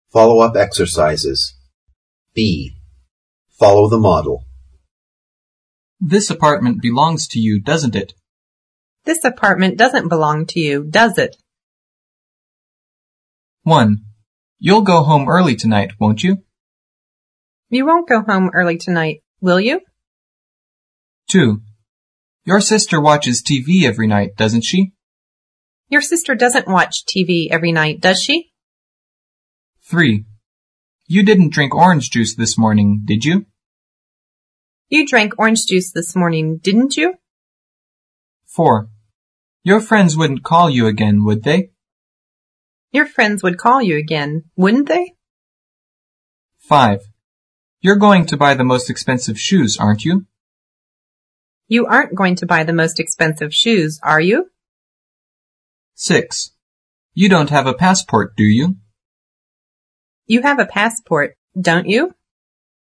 Follow-up exercises. B. Follow the model. This apartment belongs to you, doesn't it? This apartment doesn't belong to you, does it? 1. You'll go home early tonight, won't you? You won't go home early tonight, will you? 2. Your sister watches TV every night, doesn't she? Your sister doesn't watch TV every night, does she? 3. You didn't drink orange juice this morning, did you? You drank orange juice this morning, didn't you? 4. Your friends wouldn't call you again, would they? Your friends would call you again, wouldn't they? 5. You're going to buy the most expensive shoes, aren't you? You aren't going to buy the most expensive shoes, are you? 6. You don't have a passport, do you? You have a passport, don't you?